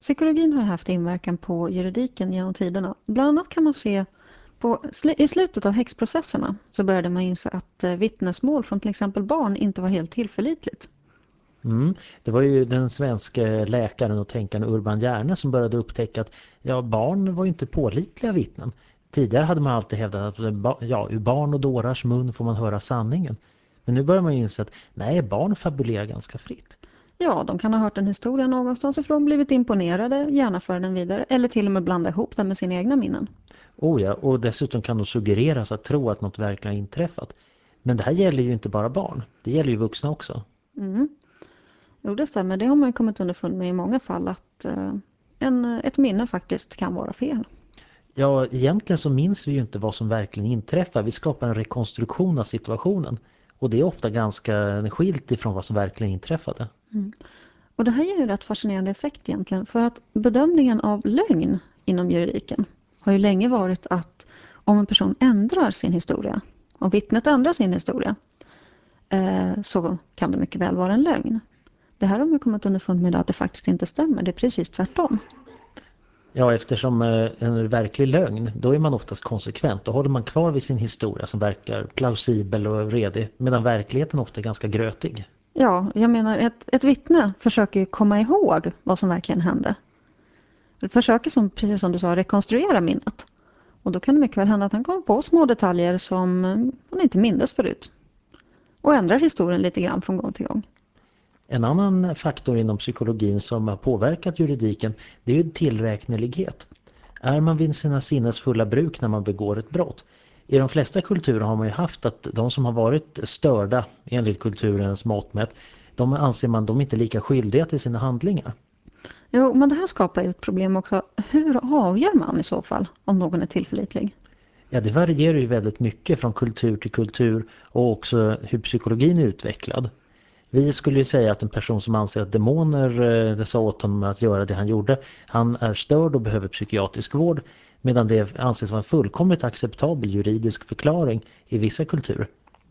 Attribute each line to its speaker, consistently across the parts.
Speaker 1: Psykologin har haft inverkan på juridiken genom tiderna. Bland annat kan man se i slutet av häxprocesserna så började man inse att vittnesmål från till exempel barn inte var helt tillförlitligt.
Speaker 2: Det var ju den svenska läkaren och tänkaren Urban Hjärne som började upptäcka att barn var ju inte pålitliga vittnen. Tidigare hade man alltid hävdat att ur barn och dårars mun får man höra sanningen. Men nu börjar man inse att nej, barn fabulerar ganska fritt.
Speaker 1: Ja, de kan ha hört en historia någonstans ifrån, blivit imponerade, gärna föra den vidare eller till och med blanda ihop den med sina egna minnen.
Speaker 2: Oh ja, och dessutom kan de suggereras att tro att något verkligen har inträffat. Men det här gäller ju inte bara barn, det gäller ju vuxna också.
Speaker 1: Jo, det stämmer. Det har man ju kommit underfund med i många fall att ett minne faktiskt kan vara fel.
Speaker 2: Ja, egentligen så minns vi ju inte vad som verkligen inträffar. Vi skapar en rekonstruktion av situationen. Och det är ofta ganska skilt ifrån vad som verkligen inträffade.
Speaker 1: Och det här ger ju en rätt fascinerande effekt egentligen. För att bedömningen av lögn inom juridiken har ju länge varit att om en person ändrar sin historia, om vittnet ändrar sin historia, så kan det mycket väl vara en lögn. Det här har man kommit underfund med att det faktiskt inte stämmer. Det är precis tvärtom.
Speaker 2: Ja, eftersom en verklig lögn, då är man oftast konsekvent. Då håller man kvar vid sin historia som verkar plausibel och redig. Medan verkligheten ofta är ganska grötig.
Speaker 1: Ja, jag menar ett vittne försöker ju komma ihåg vad som verkligen hände. Det försöker precis som du sa, rekonstruera minnet. Och då kan det mycket väl hända att han kommer på små detaljer som han inte mindes förut. Och ändrar historien lite grann från gång till gång.
Speaker 2: En annan faktor inom psykologin som har påverkat juridiken, det är ju tillräknelighet. Är man vid sina sinnesfulla bruk när man begår ett brott? I de flesta kulturer har man ju haft att de som har varit störda enligt kulturens mått mätt, de anser man de inte lika skyldiga till sina handlingar.
Speaker 1: Jo, men det här skapar ju ett problem också. Hur avgör man i så fall om någon är tillförlitlig?
Speaker 2: Ja, det varierar ju väldigt mycket från kultur till kultur och också hur psykologin är utvecklad. Vi skulle ju säga att en person som anser att demoner sa åt honom att göra det han gjorde, han är störd och behöver psykiatrisk vård, medan det anses vara en fullkomligt acceptabel juridisk förklaring i vissa kulturer.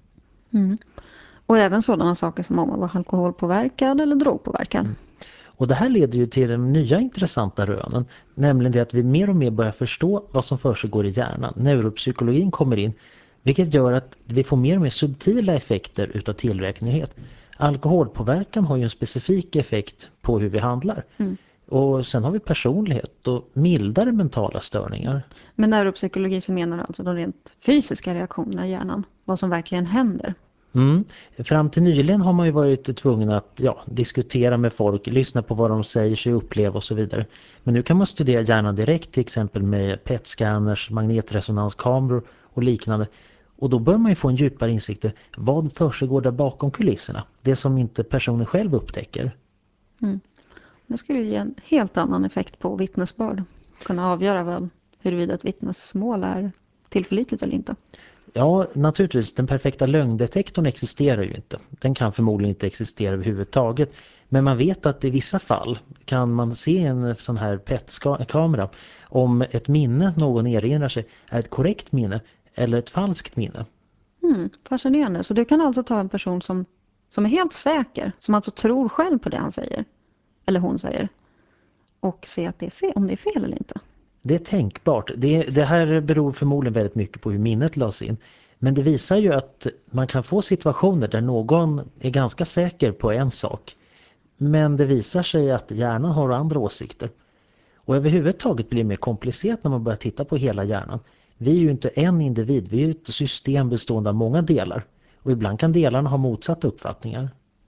Speaker 1: Och även sådana saker som om man var alkoholpåverkad eller drogpåverkad.
Speaker 2: Och det här leder ju till de nya intressanta rönen, nämligen det att vi mer och mer börjar förstå vad som försiggår i hjärnan. Neuropsykologin kommer in, vilket gör att vi får mer och mer subtila effekter utav tillräknelighet. Alkoholpåverkan har ju en specifik effekt på hur vi handlar. Och sen har vi personlighet och mildare mentala störningar.
Speaker 1: Med neuropsykologi så menar alltså de rent fysiska reaktionerna i hjärnan. Vad som verkligen händer.
Speaker 2: Fram till nyligen har man ju varit tvungen att diskutera med folk, lyssna på vad de säger sig uppleva och så vidare. Men nu kan man studera hjärnan direkt, till exempel med PET-scanners, magnetresonanskameror och liknande. Och då bör man ju få en djupare insikt i vad försiggår där bakom kulisserna. Det som inte personen själv upptäcker.
Speaker 1: Det skulle ju ge en helt annan effekt på vittnesbörd. Kunna avgöra väl huruvida ett vittnesmål är tillförlitligt eller inte.
Speaker 2: Ja, naturligtvis. Den perfekta lögndetektorn existerar ju inte. Den kan förmodligen inte existera överhuvudtaget. Men man vet att i vissa fall kan man se en sån här PET-kamera om ett minne någon erinrar sig är ett korrekt minne eller ett falskt minne.
Speaker 1: Fascinerande. Så du kan alltså ta en person som är helt säker, som alltså tror själv på det han säger, eller hon säger, och se att det är fel, om det är fel eller inte.
Speaker 2: Det är tänkbart. Det här beror förmodligen väldigt mycket på hur minnet lades in. Men det visar ju att man kan få situationer där någon är ganska säker på en sak. Men det visar sig att hjärnan har andra åsikter. Och överhuvudtaget blir det mer komplicerat när man börjar titta på hela hjärnan. Vi är ju inte en individ, vi är ju ett system bestående av många delar. Och ibland kan delarna ha motsatta uppfattningar.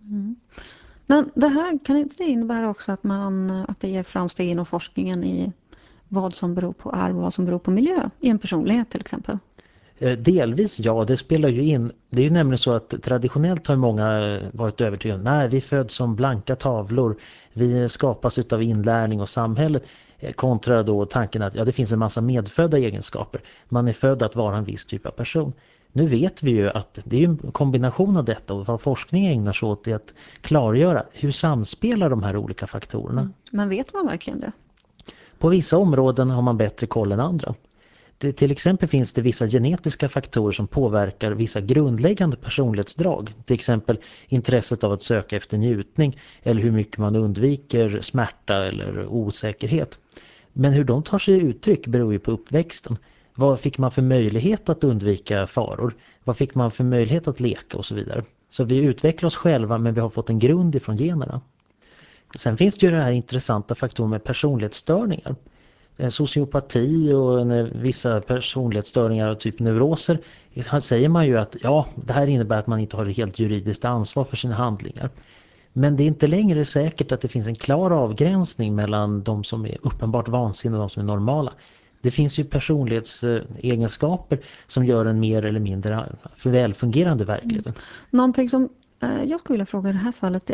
Speaker 1: Men det här, kan inte det innebära också att det ger framsteg inom forskningen i vad som beror på arv och vad som beror på miljö i en personlighet till exempel?
Speaker 2: Delvis ja, det spelar ju in. Det är ju nämligen så att traditionellt har många varit övertygade. Nej, vi föds som blanka tavlor. Vi skapas utav inlärning och samhället. Kontra då tanken att det finns en massa medfödda egenskaper. Man är född att vara en viss typ av person. Nu vet vi ju att det är en kombination av detta, och vad forskning ägnar sig åt är att klargöra hur samspelar de här olika faktorerna.
Speaker 1: Men vet man verkligen det?
Speaker 2: På vissa områden har man bättre koll än andra. Till exempel finns det vissa genetiska faktorer som påverkar vissa grundläggande personlighetsdrag. Till exempel intresset av att söka efter njutning eller hur mycket man undviker smärta eller osäkerhet. Men hur de tar sig uttryck beror ju på uppväxten. Vad fick man för möjlighet att undvika faror? Vad fick man för möjlighet att leka och så vidare? Så vi utvecklar oss själva, men vi har fått en grund ifrån generna. Sen finns det ju det här intressanta faktorn med personlighetsstörningar. Sociopati och vissa personlighetsstörningar av typ neuroser. Här säger man ju att det här innebär att man inte har ett helt juridiskt ansvar för sina handlingar. Men det är inte längre säkert att det finns en klar avgränsning mellan de som är uppenbart vansinniga och de som är normala. Det finns ju personlighetsegenskaper som gör en mer eller mindre välfungerande verklighet.
Speaker 1: Någonting som jag skulle vilja fråga i det här fallet,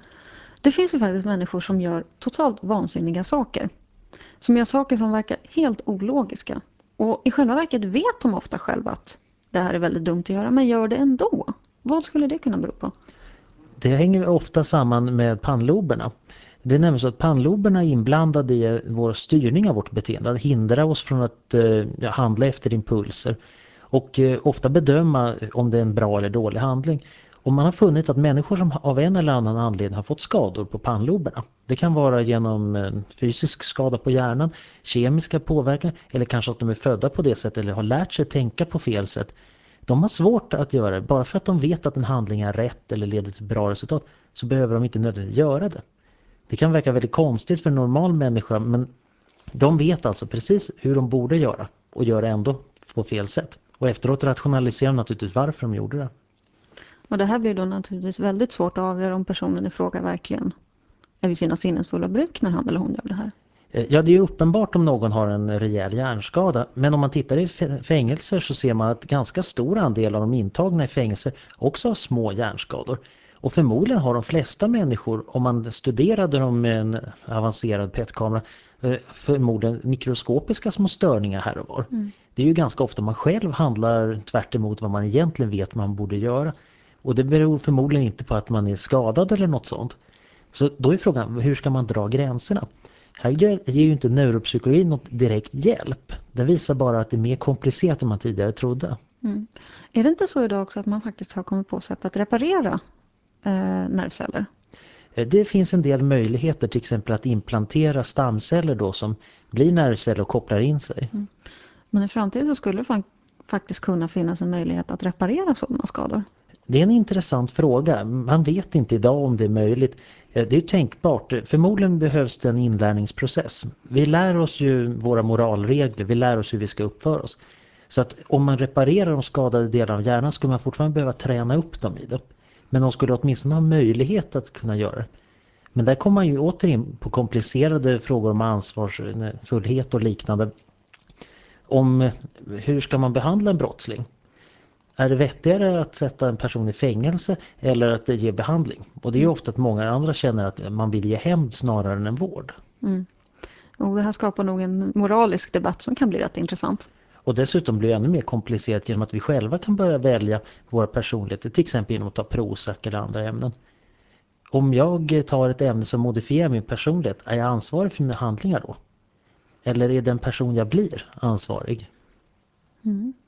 Speaker 1: det finns ju faktiskt människor som gör totalt vansinniga saker. Som gör saker som verkar helt ologiska. Och i själva verket vet de ofta själva att det här är väldigt dumt att göra, men gör det ändå. Vad skulle det kunna bero på?
Speaker 2: Det hänger ofta samman med pannloberna. Det är nämligen så att pannloberna är inblandade i vår styrning av vårt beteende. Att hindra oss från att handla efter impulser. Och ofta bedöma om det är en bra eller dålig handling. Och man har funnit att människor som av en eller annan anledning har fått skador på pannloberna. Det kan vara genom fysisk skada på hjärnan, kemiska påverkan eller kanske att de är födda på det sättet eller har lärt sig tänka på fel sätt. De har svårt att göra det. Bara för att de vet att en handling är rätt eller leder till bra resultat så behöver de inte nödvändigtvis göra det. Det kan verka väldigt konstigt för en normal människa, men de vet alltså precis hur de borde göra och gör det ändå på fel sätt. Och efteråt rationaliserar de naturligtvis varför de gjorde det.
Speaker 1: Och det här blir då naturligtvis väldigt svårt att avgöra om personen i fråga verkligen är vid sina sinnesfulla bruk när han eller hon gör det här.
Speaker 2: Ja, det är uppenbart om någon har en rejäl hjärnskada. Men om man tittar i fängelser så ser man att ganska stor andel av de intagna i fängelser också har små hjärnskador. Och förmodligen har de flesta människor, om man studerade dem med en avancerad PET-kamera, förmodligen mikroskopiska små störningar här och var. Det är ju ganska ofta man själv handlar tvärt emot vad man egentligen vet man borde göra. Och det beror förmodligen inte på att man är skadad eller något sånt. Så då är frågan, hur ska man dra gränserna? Här ger ju inte neuropsykologi något direkt hjälp. Det visar bara att det är mer komplicerat än man tidigare trodde.
Speaker 1: Är det inte så idag också att man faktiskt har kommit på sätt att reparera nervceller?
Speaker 2: Det finns en del möjligheter, till exempel att implantera stamceller då som blir nervceller och kopplar in sig.
Speaker 1: Men i framtiden så skulle det faktiskt kunna finnas en möjlighet att reparera sådana skador.
Speaker 2: Det är en intressant fråga. Man vet inte idag om det är möjligt. Det är ju tänkbart. Förmodligen behövs det en inlärningsprocess. Vi lär oss ju våra moralregler. Vi lär oss hur vi ska uppföra oss. Så att om man reparerar de skadade delarna av hjärnan skulle man fortfarande behöva träna upp dem i det. Men de skulle åtminstone ha möjlighet att kunna göra det. Men där kommer man ju återigen på komplicerade frågor om ansvarsfullhet och liknande. Om hur ska man behandla en brottsling? Är det vettigare att sätta en person i fängelse eller att ge behandling? Och det är ju ofta att många andra känner att man vill ge hämnd snarare än en vård.
Speaker 1: Och det här skapar nog en moralisk debatt som kan bli rätt intressant.
Speaker 2: Och dessutom blir det ännu mer komplicerat genom att vi själva kan börja välja våra personligheter, till exempel genom att ta Prozac eller andra ämnen. Om jag tar ett ämne som modifierar min personlighet, är jag ansvarig för mina handlingar då? Eller är den person jag blir ansvarig?